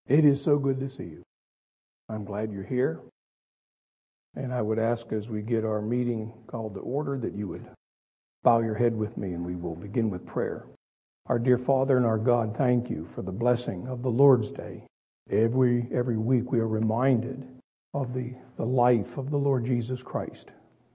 It is so good to see you. I'm glad you're here. And I would ask as we get our meeting called to order that you would bow your head with me and we will begin with prayer. Our dear Father and our God, thank you for the blessing of the Lord's Day. Every week we are reminded of the life of the Lord Jesus Christ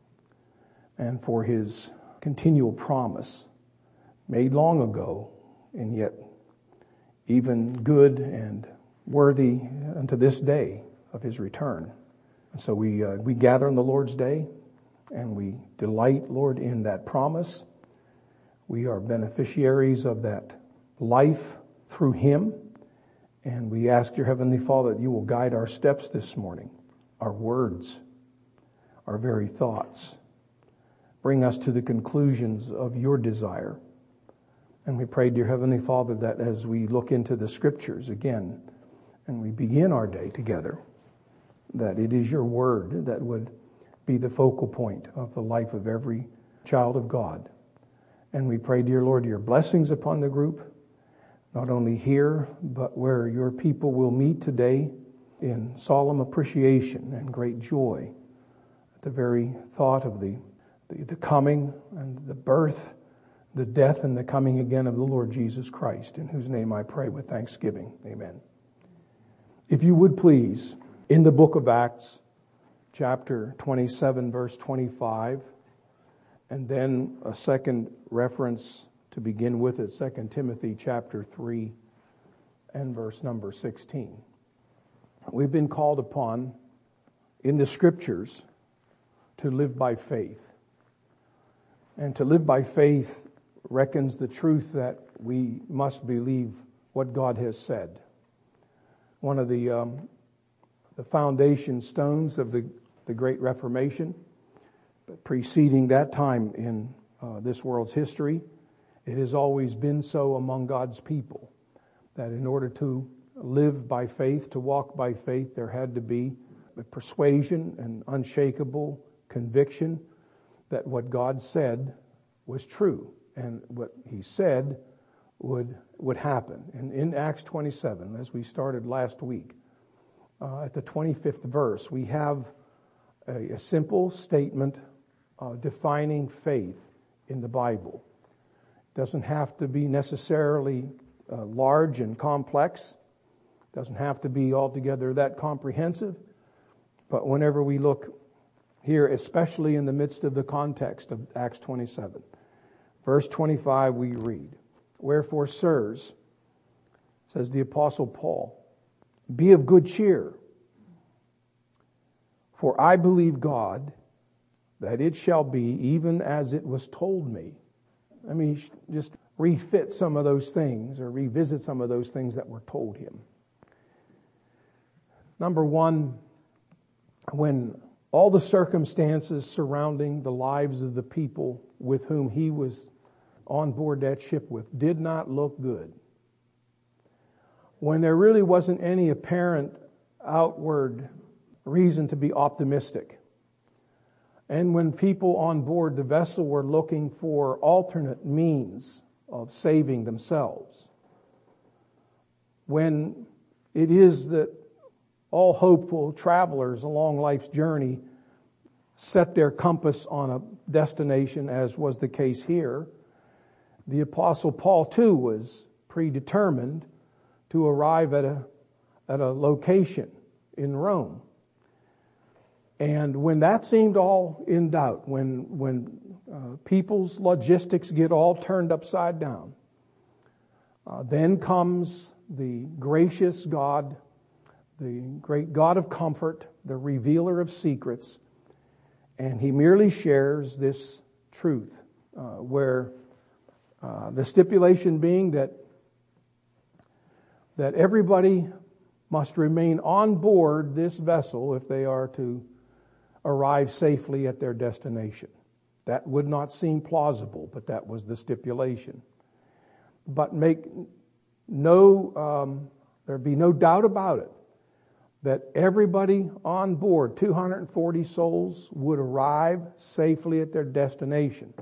and for his continual promise made long ago and yet even good and worthy unto this day of his return. And so we gather on the Lord's Day and we delight, Lord, in that promise. We are beneficiaries of that life through him. And we ask your Heavenly Father that you will guide our steps this morning, our words, our very thoughts. Bring us to the conclusions of your desire. And we pray, dear Heavenly Father, that as we look into the scriptures again, and we begin our day together, that it is your word that would be the focal point of the life of every child of God. And we pray, dear Lord, your blessings upon the group, not only here, but where your people will meet today in solemn appreciation and great joy at the very thought of the coming and the birth, the death and the coming again of the Lord Jesus Christ, in whose name I pray with thanksgiving. Amen. If you would please, in the book of Acts, chapter 27, verse 25, and then a second reference to begin with at 2 Timothy chapter 3 and verse number 16. We've been called upon in the scriptures to live by faith. And to live by faith reckons the truth that we must believe what God has said. One of the foundation stones of the Great Reformation, preceding that time in this world's history, it has always been so among God's people that in order to live by faith, to walk by faith, there had to be a persuasion and unshakable conviction that what God said was true and what he said would happen. And in Acts 27, as we started last week, at the 25th verse, we have a simple statement defining faith in the Bible. It doesn't have to be necessarily large and complex. It doesn't have to be altogether that comprehensive. But whenever we look here, especially in the midst of the context of Acts 27, verse 25 we read, "Wherefore, sirs," says the Apostle Paul, "be of good cheer, for I believe God that it shall be even as it was told me." Let me just refit some of those things or revisit some of those things that were told him. Number one, when all the circumstances surrounding the lives of the people with whom he was on board that ship with did not look good, when there really wasn't any apparent outward reason to be optimistic, and when people on board the vessel were looking for alternate means of saving themselves, when it is that all hopeful travelers along life's journey set their compass on a destination, as was the case here, the Apostle Paul too was predetermined to arrive at a location in Rome. And when that seemed all in doubt, when people's logistics get all turned upside down, then comes the gracious God, the great God of comfort, the revealer of secrets, and he merely shares this truth, where the stipulation being that everybody must remain on board this vessel if they are to arrive safely at their destination. That would not seem plausible, but that was the stipulation. But make there be no doubt about it, that everybody on board, 240 souls, would arrive safely at their destination.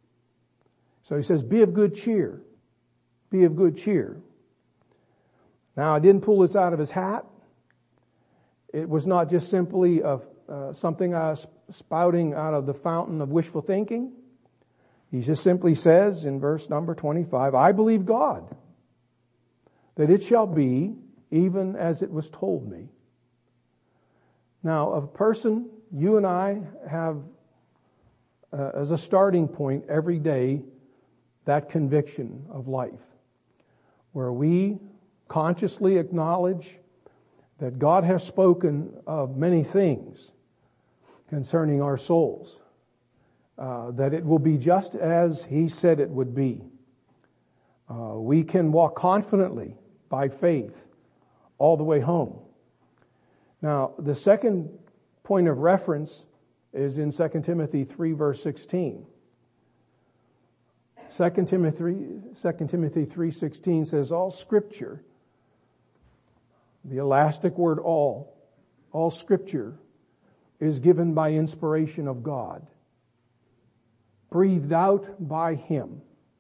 So he says, be of good cheer. Be of good cheer. Now, I didn't pull this out of his hat. It was not just simply something spouting out of the fountain of wishful thinking. He just simply says in verse number 25, I believe God, that it shall be even as it was told me. Now, a person, you and I have as a starting point every day that conviction of life, where we consciously acknowledge that God has spoken of many things concerning our souls, that it will be just as He said it would be. We can walk confidently by faith all the way home. Now, the second point of reference is in 2 Timothy 3, verse 16. 2 Timothy 3:16 says, all Scripture, the elastic word all Scripture is given by inspiration of God, breathed out by Him,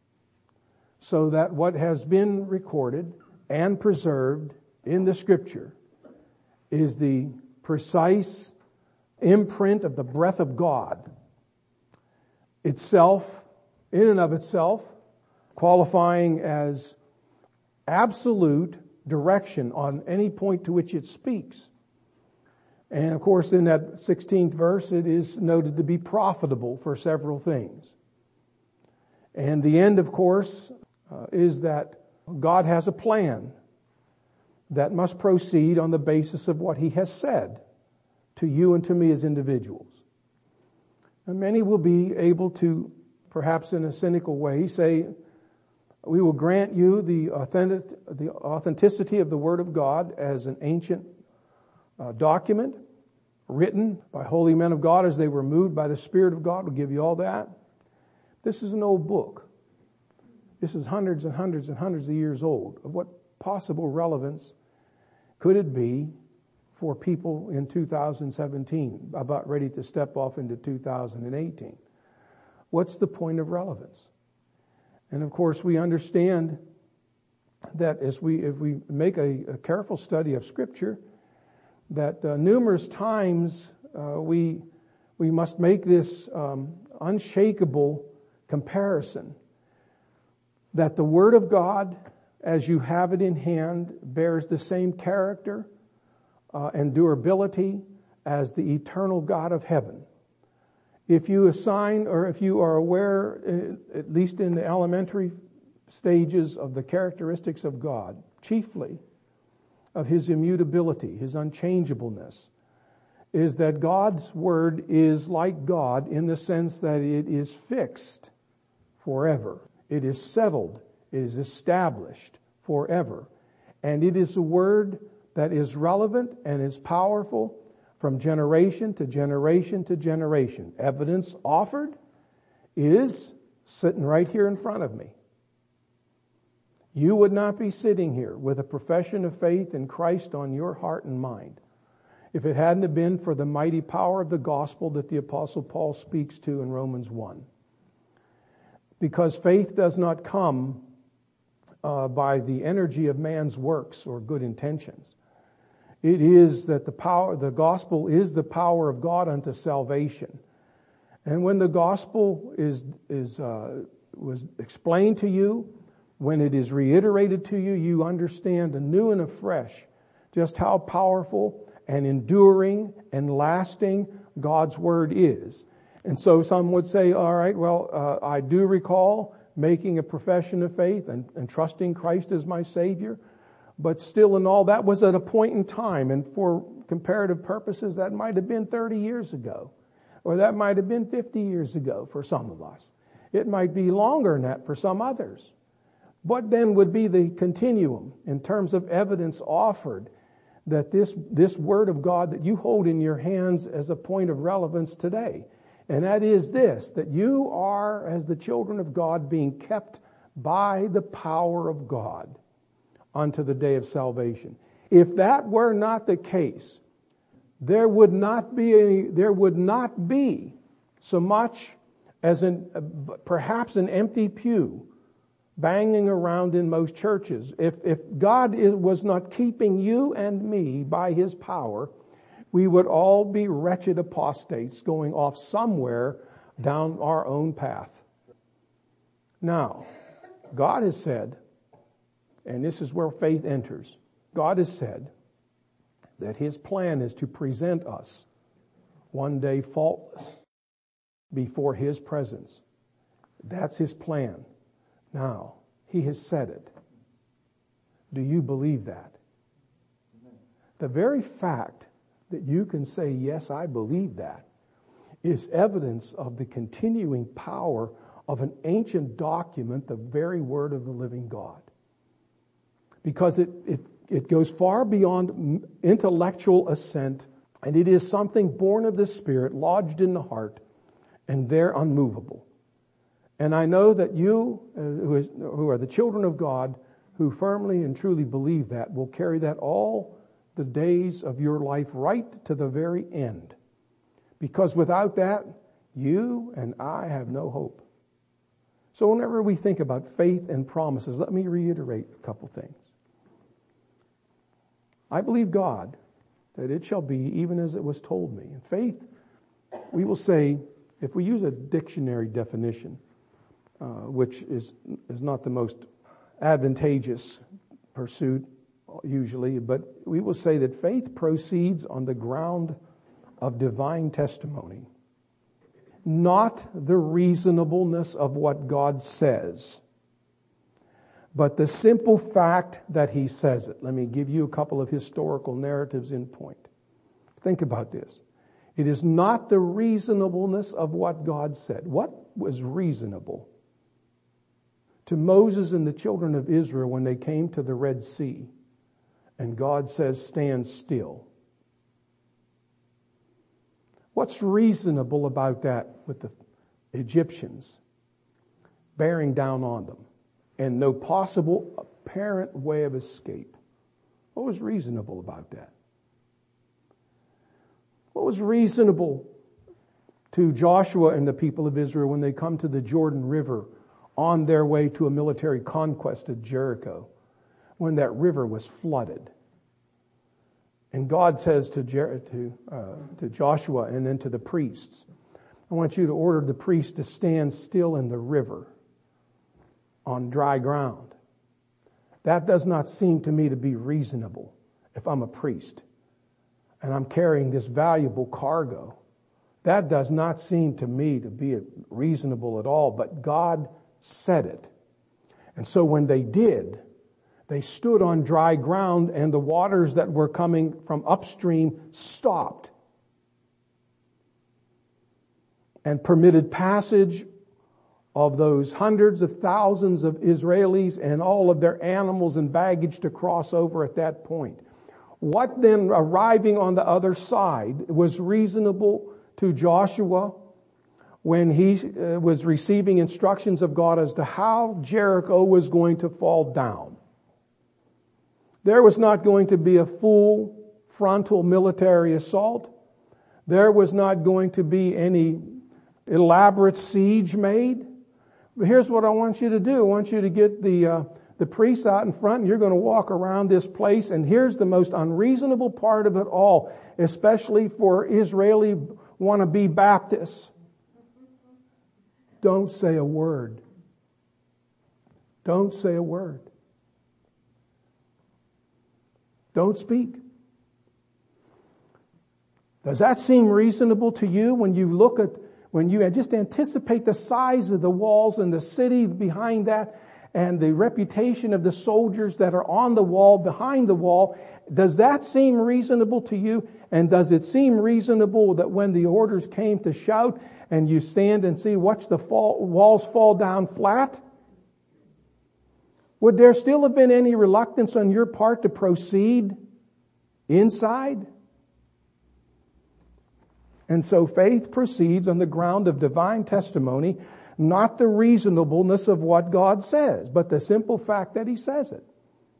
so that what has been recorded and preserved in the Scripture is the precise imprint of the breath of God itself, in and of itself, qualifying as absolute direction on any point to which it speaks. And of course, in that 16th verse, it is noted to be profitable for several things. And the end, of course, is that God has a plan that must proceed on the basis of what He has said to you and to me as individuals. And many will be able to, perhaps in a cynical way, say, we will grant you the authenticity of the Word of God as an ancient document written by holy men of God as they were moved by the Spirit of God. We'll give you all that. This is an old book. This is hundreds and hundreds and hundreds of years old. Of what possible relevance could it be for people in 2017, about ready to step off into 2018? What's the point of relevance? And of course, we understand that if we make a careful study of Scripture, that numerous times we must make this unshakable comparison that the Word of God, as you have it in hand, bears the same character and durability as the eternal God of heaven. If you assign, or if you are aware, at least in the elementary stages of the characteristics of God, chiefly of His immutability, His unchangeableness, is that God's Word is like God in the sense that it is fixed forever. It is settled. It is established forever. And it is a Word that is relevant and is powerful from generation to generation to generation. Evidence offered is sitting right here in front of me. You would not be sitting here with a profession of faith in Christ on your heart and mind if it hadn't have been for the mighty power of the gospel that the Apostle Paul speaks to in Romans 1. Because faith does not come by the energy of man's works or good intentions. It is that the gospel is the power of God unto salvation. And when the gospel was explained to you, when it is reiterated to you, you understand anew and afresh just how powerful and enduring and lasting God's Word is. And so some would say, all right, well, I do recall making a profession of faith and trusting Christ as my Savior. But still in all, that was at a point in time. And for comparative purposes, that might have been 30 years ago. Or that might have been 50 years ago for some of us. It might be longer than that for some others. What then would be the continuum in terms of evidence offered that this Word of God that you hold in your hands as a point of relevance today? And that is this, that you are, as the children of God, being kept by the power of God unto the day of salvation. If that were not the case, there would not be so much as perhaps an empty pew banging around in most churches. If God was not keeping you and me by His power, we would all be wretched apostates going off somewhere down our own path. Now, God has said, and this is where faith enters, God has said that His plan is to present us one day faultless before His presence. That's His plan. Now, He has said it. Do you believe that? The very fact that you can say, yes, I believe that, is evidence of the continuing power of an ancient document, the very word of the living God. Because it goes far beyond intellectual assent, and it is something born of the Spirit, lodged in the heart, and there unmovable. And I know that you, who are the children of God, who firmly and truly believe that, will carry that all the days of your life right to the very end. Because without that, you and I have no hope. So whenever we think about faith and promises, let me reiterate a couple things. I believe God that it shall be even as it was told me. In faith, we will say, if we use a dictionary definition, which is not the most advantageous pursuit usually, but we will say that faith proceeds on the ground of divine testimony, not the reasonableness of what God says, but the simple fact that He says it. Let me give you a couple of historical narratives in point. Think about this. It is not the reasonableness of what God said. What was reasonable to Moses and the children of Israel when they came to the Red Sea, and God says, stand still? What's reasonable about that with the Egyptians bearing down on them and no possible apparent way of escape? What was reasonable about that? What was reasonable to Joshua and the people of Israel when they come to the Jordan River on their way to a military conquest of Jericho, when that river was flooded? And God says to Joshua and then to the priests, I want you to order the priests to stand still in the river on dry ground. That does not seem to me to be reasonable if I'm a priest and I'm carrying this valuable cargo. That does not seem to me to be reasonable at all, but God said it. And so when they did, they stood on dry ground and the waters that were coming from upstream stopped and permitted passage of those hundreds of thousands of Israelis and all of their animals and baggage to cross over at that point. What then, arriving on the other side, was reasonable to Joshua when he was receiving instructions of God as to how Jericho was going to fall down? There was not going to be a full frontal military assault. There was not going to be any elaborate siege made. But here's what I want you to do. I want you to get the priests out in front, and you're going to walk around this place. And here's the most unreasonable part of it all, especially for Israeli wannabe Baptists. Don't say a word. Don't say a word. Don't speak. Does that seem reasonable to you when you just anticipate the size of the walls and the city behind that and the reputation of the soldiers that are on the wall, behind the wall? Does that seem reasonable to you? And does it seem reasonable that when the orders came to shout and you stand and see, watch the walls fall down flat? Would there still have been any reluctance on your part to proceed inside? And so faith proceeds on the ground of divine testimony, not the reasonableness of what God says, but the simple fact that He says it.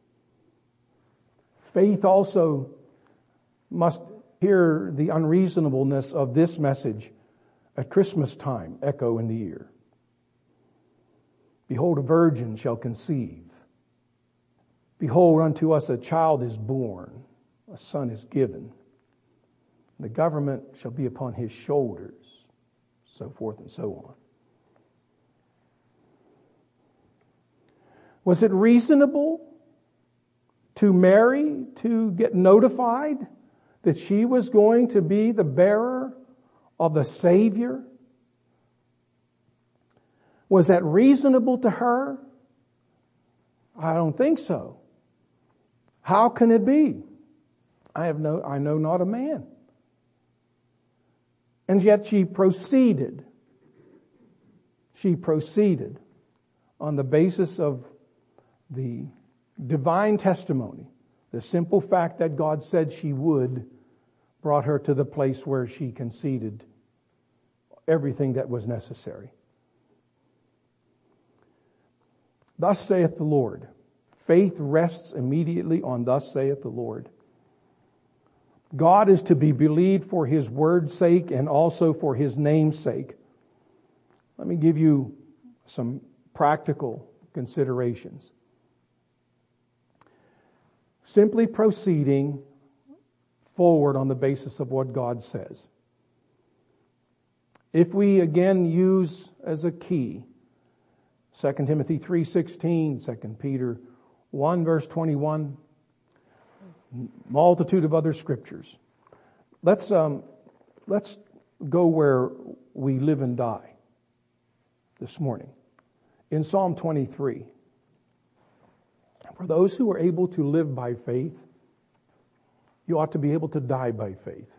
Faith also must hear the unreasonableness of this message at Christmas time echo in the ear. Behold, a virgin shall conceive. Behold, unto us a child is born, a son is given. The government shall be upon his shoulders, so forth and so on. Was it reasonable to Mary to get notified that she was going to be the bearer of the Savior? Was that reasonable to her? I don't think so. How can it be? I know not a man. And yet she proceeded. She proceeded on the basis of the divine testimony. The simple fact that God said she would brought her to the place where she conceded everything that was necessary. Thus saith the Lord. Faith rests immediately on thus saith the Lord. God is to be believed for His word's sake and also for His name's sake. Let me give you some practical considerations. Simply proceeding forward on the basis of what God says. If we again use as a key 2 Timothy 3:16, 2 Peter 1 verse 21, multitude of other scriptures. Let's go where we live and die this morning. In Psalm 23. For those who are able to live by faith, you ought to be able to die by faith.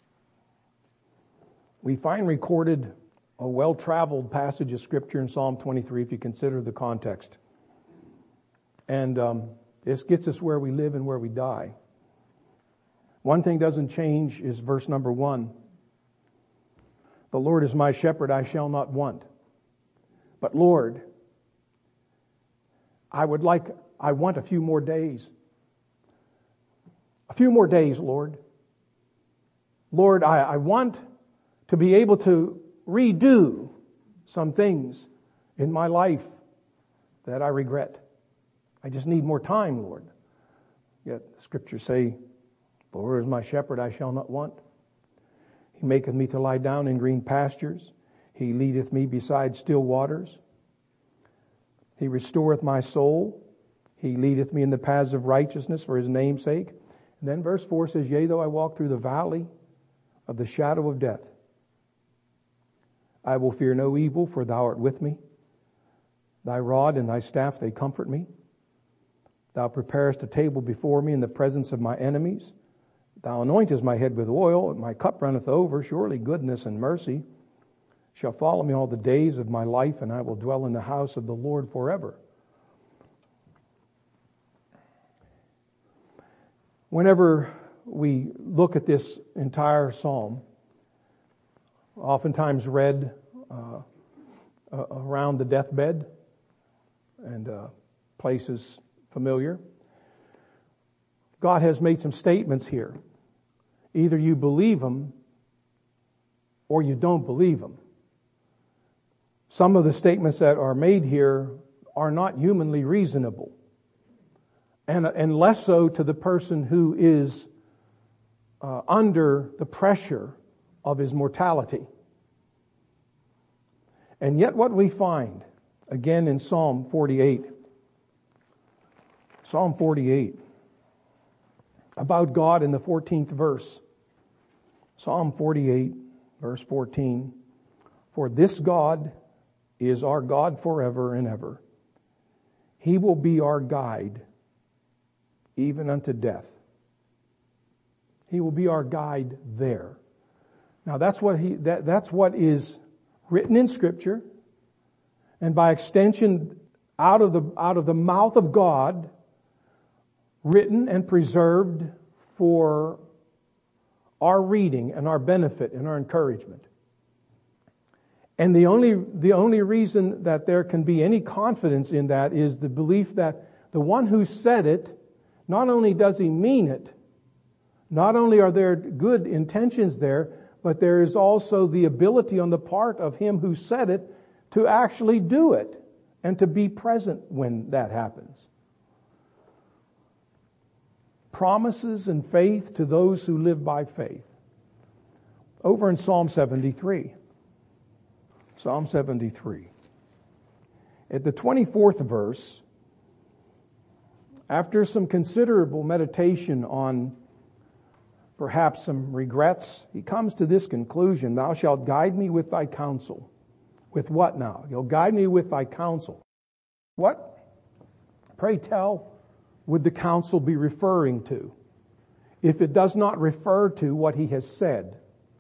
We find recorded a well-traveled passage of Scripture in Psalm 23 if you consider the context. And this gets us where we live and where we die. One thing doesn't change is verse number 1. The Lord is my shepherd, I shall not want. But Lord, I want a few more days. A few more days, Lord. Lord, I want to be able to redo some things in my life that I regret. I just need more time, Lord. Yet the scriptures say, the Lord is my shepherd, I shall not want. He maketh me to lie down in green pastures. He leadeth me beside still waters. He restoreth my soul. He leadeth me in the paths of righteousness for His name's sake. And then verse 4 says, yea, though I walk through the valley of the shadow of death, I will fear no evil, for Thou art with me. Thy rod and Thy staff, they comfort me. Thou preparest a table before me in the presence of my enemies. Thou anointest my head with oil, and my cup runneth over. Surely goodness and mercy shall follow me all the days of my life, and I will dwell in the house of the Lord forever. Whenever we look at this entire psalm, oftentimes read around the deathbed and places familiar, God has made some statements here. Either you believe them or you don't believe them. Some of the statements that are made here are not humanly reasonable, and less so to the person who is under the pressure of his mortality. And yet what we find, again in Psalm 48, about God in the 14th verse. Psalm 48, verse 14. For this God is our God forever and ever. He will be our guide, even unto death. He will be our guide there. Now that's what is written in Scripture, and by extension, out of the mouth of God, written and preserved for our reading and our benefit and our encouragement. And the only reason that there can be any confidence in that is the belief that the one who said it, not only does he mean it, not only are there good intentions there, but there is also the ability on the part of him who said it to actually do it. and to be present when that happens. Promises and faith to those who live by faith. Over in Psalm 73. Psalm 73. At the 24th verse, after some considerable meditation on perhaps some regrets, he comes to this conclusion: Thou shalt guide me with thy counsel. With what now? You'll guide me with thy counsel. What, pray tell, would the counsel be referring to if it does not refer to what he has said?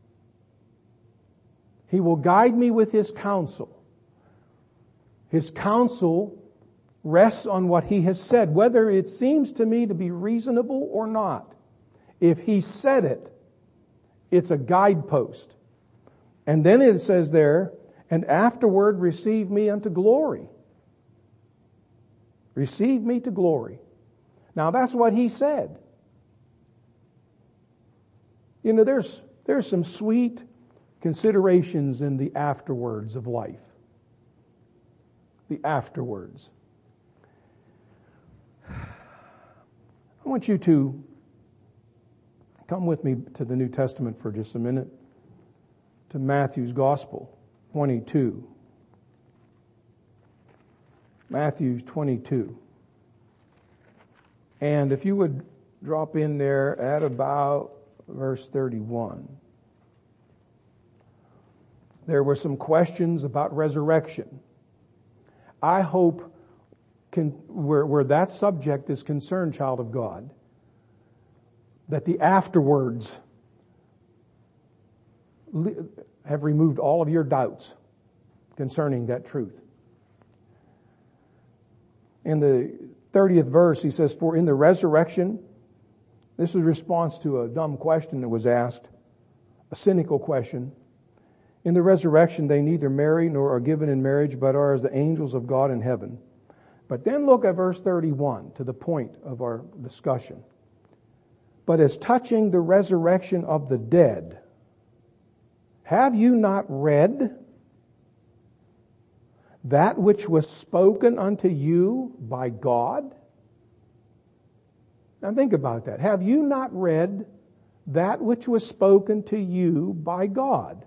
He will guide me with his counsel. His counsel rests on what he has said, whether it seems to me to be reasonable or not. If he said it, it's a guidepost. And then it says there, and afterward receive me unto glory. Receive me to glory. Now that's what he said. You know, there's some sweet considerations in the afterwards of life. The afterwards. I want you to come with me to the New Testament for just a minute, to Matthew's Gospel, 22. Matthew 22. And if you would drop in there at about verse 31. There were some questions about resurrection. I hope where that subject is concerned, child of God, that the afterwards have removed all of your doubts concerning that truth. In the 30th verse, he says, For in the resurrection, this is a response to a dumb question that was asked, a cynical question. In the resurrection, they neither marry nor are given in marriage, but are as the angels of God in heaven. But then look at verse 31, to the point of our discussion. But as touching the resurrection of the dead, have you not read that which was spoken unto you by God? Now think about that. Have you not read that which was spoken to you by God?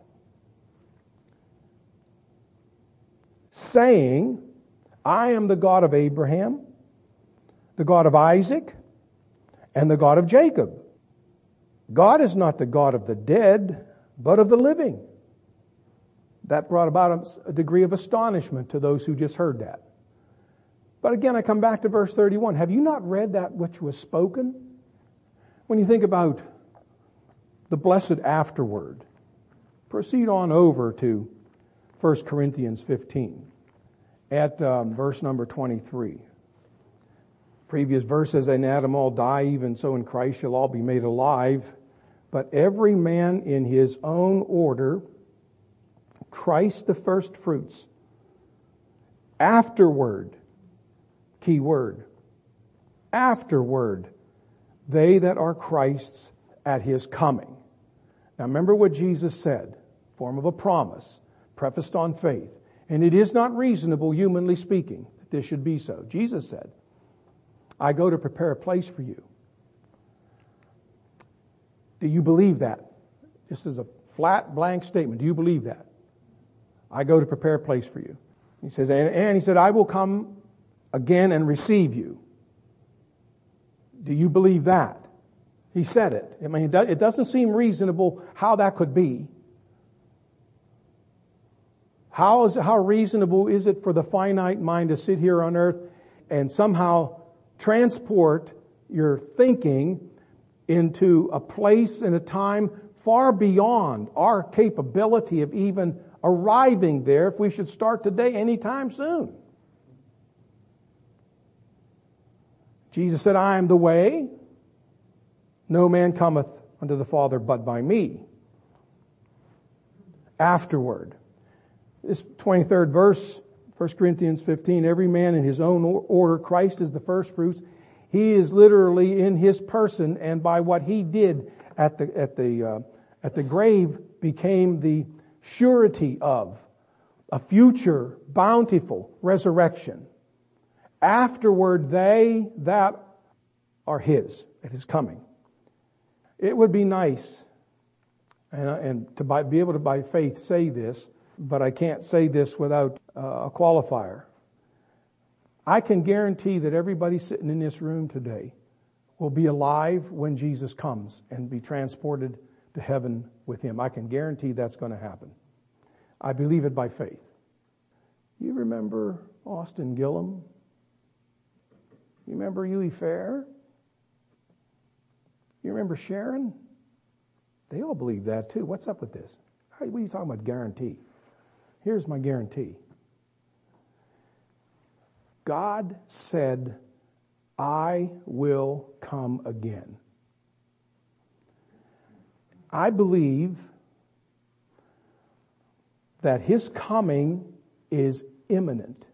Saying, I am the God of Abraham, the God of Isaac, and the God of Jacob. God is not the God of the dead, but of the living. That brought about a degree of astonishment to those who just heard that. But again, I come back to verse 31. Have you not read that which was spoken? When you think about the blessed afterward, proceed on over to 1 Corinthians 15 at verse number 23. Previous verse says, in Adam all die, even so in Christ shall all be made alive, but every man in his own order, Christ the first fruits. Afterward, key word, afterward, they that are Christ's at his coming. Now remember what Jesus said, form of a promise, prefaced on faith. And it is not reasonable, humanly speaking, that this should be so. Jesus said, I go to prepare a place for you. Do you believe that? Just as a flat, blank statement, do you believe that? I go to prepare a place for you. He says, and he said, I will come again and receive you. Do you believe that? He said it. I mean, it doesn't seem reasonable how that could be. How reasonable is it for the finite mind to sit here on earth and somehow transport your thinking into a place and a time far beyond our capability of even arriving there if we should start today anytime soon? Jesus said, I am the way. No man cometh unto the Father but by me. Afterward. This 23rd verse, 1 Corinthians 15, every man in his own order, Christ is the first fruits. He is literally in his person, and by what he did at the grave became the surety of a future bountiful resurrection. Afterward, they that are His, at His coming. It would be nice, and to be able to by faith say this, but I can't say this without a qualifier. I can guarantee that everybody sitting in this room today will be alive when Jesus comes and be transported to heaven with Him. I can guarantee that's going to happen. I believe it by faith. You remember Austin Gillum? You remember Huey Fair? You remember Sharon? They all believe that too. What's up with this? What are you talking about guarantee? Here's my guarantee. God said, I will come again. I believe that His coming is imminent,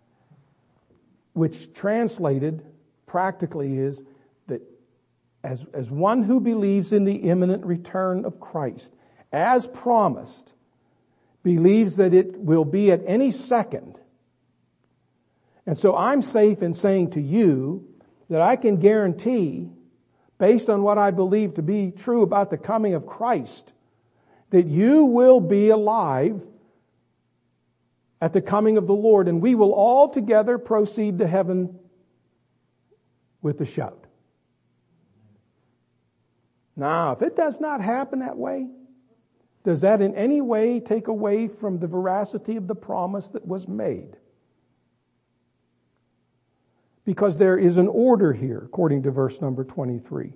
which translated practically is that as one who believes in the imminent return of Christ, as promised, believes that it will be at any second. And so I'm safe in saying to you that I can guarantee, based on what I believe to be true about the coming of Christ, that you will be alive at the coming of the Lord, and we will all together proceed to heaven with a shout. Now, if it does not happen that way, does that in any way take away from the veracity of the promise that was made? Because there is an order here, according to verse number 23.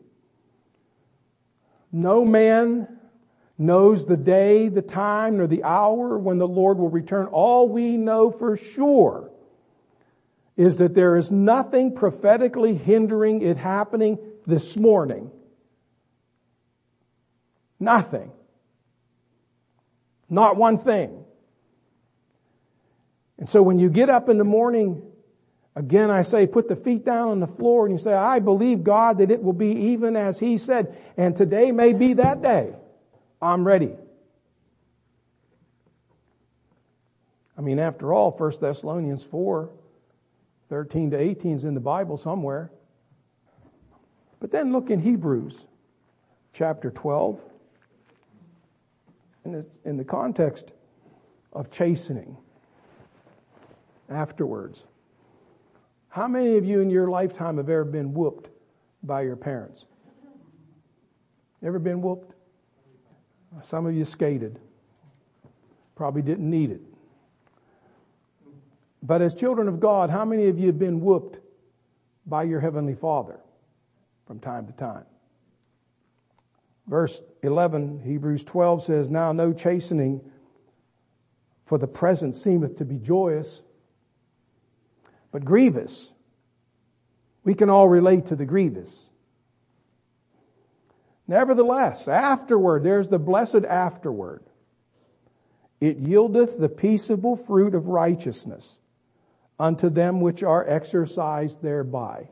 No man knows the day, the time, nor the hour when the Lord will return. All we know for sure is that there is nothing prophetically hindering it happening this morning. Nothing. Not one thing. And so when you get up in the morning, again, I say, put the feet down on the floor and you say, I believe God that it will be even as He said. And today may be that day. I'm ready. I mean, after all, 1 Thessalonians 4:13-18 is in the Bible somewhere. But then look in Hebrews chapter 12. And it's in the context of chastening afterwards. How many of you in your lifetime have ever been whooped by your parents? Ever been whooped? Some of you skated. Probably didn't need it. But as children of God, how many of you have been whooped by your Heavenly Father from time to time? Verse 11, Hebrews 12 says, Now no chastening for the present seemeth to be joyous, but grievous. We can all relate to the grievous. Nevertheless, afterward, there's the blessed afterward. It yieldeth the peaceable fruit of righteousness unto them which are exercised thereby.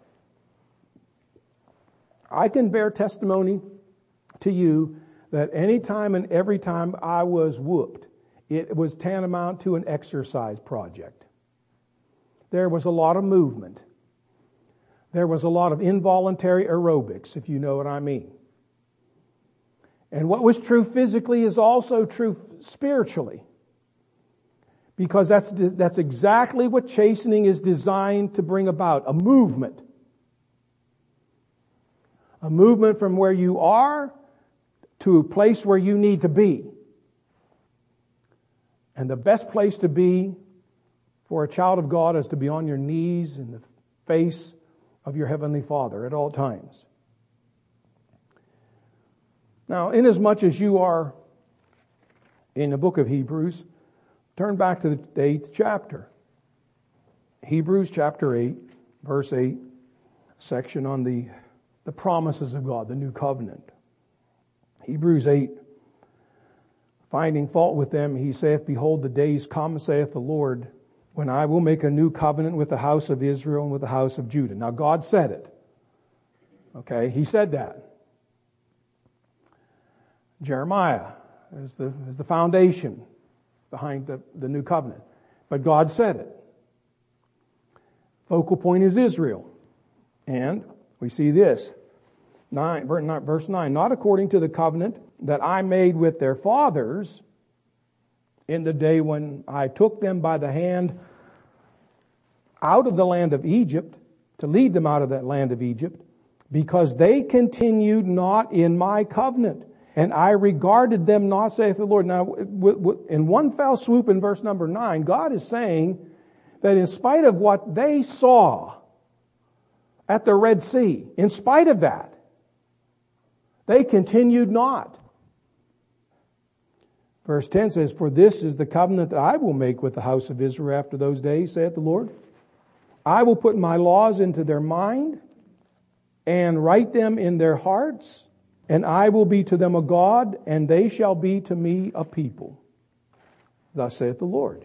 I can bear testimony to you that any time and every time I was whooped, it was tantamount to an exercise project. There was a lot of movement. There was a lot of involuntary aerobics, if you know what I mean. And what was true physically is also true spiritually. Because that's exactly what chastening is designed to bring about, a movement. A movement from where you are to a place where you need to be. And the best place to be for a child of God is to be on your knees in the face of your Heavenly Father at all times. Now, inasmuch as you are in the book of Hebrews, turn back to the 8th chapter. Hebrews chapter 8, verse 8, section on the promises of God, the new covenant. Hebrews 8, finding fault with them, he saith, Behold, the days come, saith the Lord, when I will make a new covenant with the house of Israel and with the house of Judah. Now God said it. Okay, He said that. Jeremiah is the foundation behind the new covenant. But God said it. Focal point is Israel. And we see this. Verse 9, not according to the covenant that I made with their fathers in the day when I took them by the hand out of the land of Egypt, to lead them out of that land of Egypt, because they continued not in my covenant, and I regarded them not, saith the Lord. Now, in one fell swoop in verse number 9, God is saying that in spite of what they saw at the Red Sea, in spite of that, they continued not. Verse 10 says, for this is the covenant that I will make with the house of Israel after those days, saith the Lord. I will put my laws into their mind and write them in their hearts, and I will be to them a God, and they shall be to me a people. Thus saith the Lord.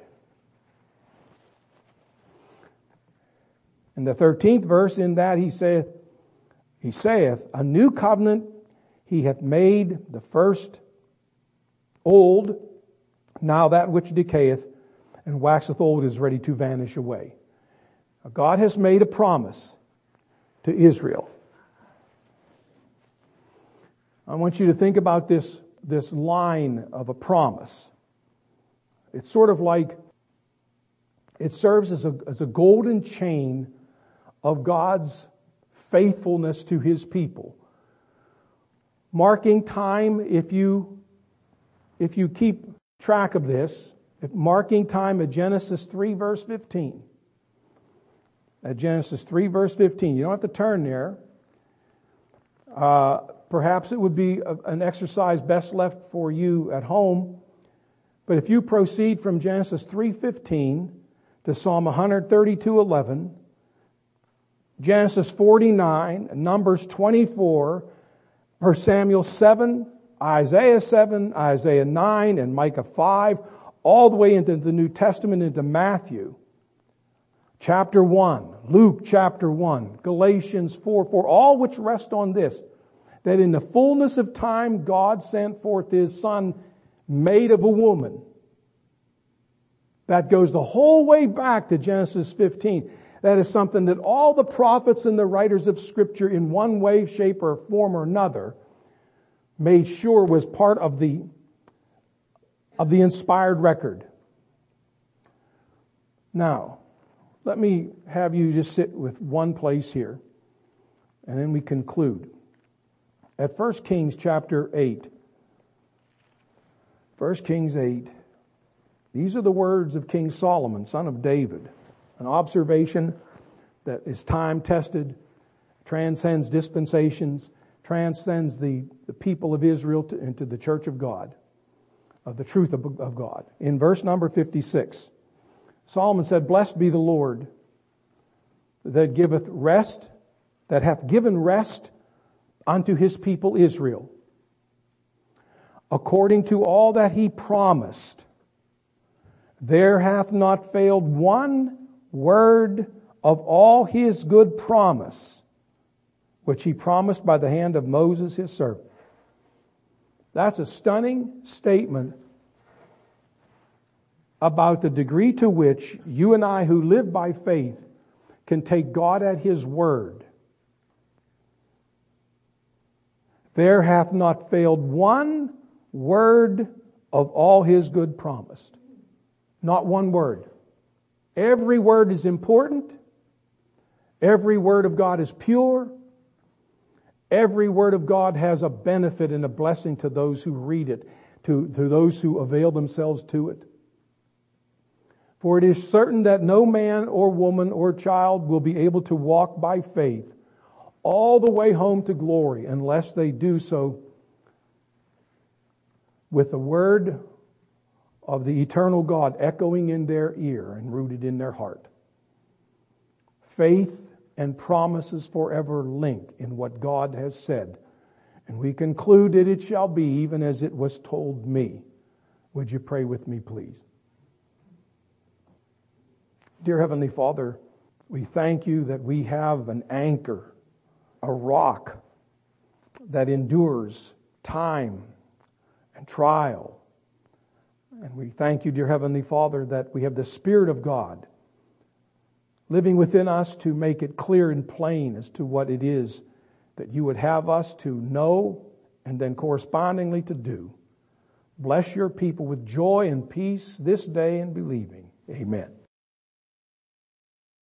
In the 13th verse, in that he saith, a new covenant he hath made, the first old, now that which decayeth and waxeth old is ready to vanish away. Now, God has made a promise to Israel. I want you to think about this line of a promise. It's sort of like, it serves as a golden chain of God's faithfulness to His people. Marking time, if you keep track of this, marking time at Genesis 3 verse 15. At Genesis 3 verse 15. You don't have to turn there. Perhaps it would be an exercise best left for you at home. But if you proceed from Genesis 3:15 to Psalm 132:11, Genesis 49, Numbers 24, 1 Samuel 7, Isaiah 7, Isaiah 9, and Micah 5, all the way into the New Testament, into Matthew chapter 1, Luke chapter 1, Galatians 4:4, all which rest on this, that in the fullness of time God sent forth His Son, made of a woman. That goes the whole way back to Genesis 15. That is something that all the prophets and the writers of Scripture in one way, shape, or form or another made sure was part of the inspired record. Now, let me have you just sit with one place here, and then we conclude. At 1 Kings chapter 8, 1 Kings 8, these are the words of King Solomon, son of David. An observation that is time-tested, transcends dispensations, transcends the people of Israel into the church of God, of the truth of God. In verse number 56, Solomon said, blessed be the Lord that giveth rest, that hath given rest unto His people Israel, according to all that He promised. There hath not failed one word of all His good promise, which He promised by the hand of Moses His servant. That's a stunning statement about the degree to which you and I who live by faith can take God at His word. There hath not failed one word of all His good promised. Not one word. Every word is important. Every word of God is pure. Every word of God has a benefit and a blessing to those who read it, to those who avail themselves to it. For it is certain that no man or woman or child will be able to walk by faith all the way home to glory unless they do so with the word of the eternal God echoing in their ear and rooted in their heart. Faith and promises forever link in what God has said. And we conclude that it shall be even as it was told me. Would you pray with me, please? Dear Heavenly Father, we thank You that we have an anchor, a rock that endures time and trial And we thank you, dear Heavenly Father, that we have the Spirit of God living within us to make it clear and plain as to what it is that you would have us to know and then correspondingly to do. Bless your people with joy and peace this day in believing. Amen.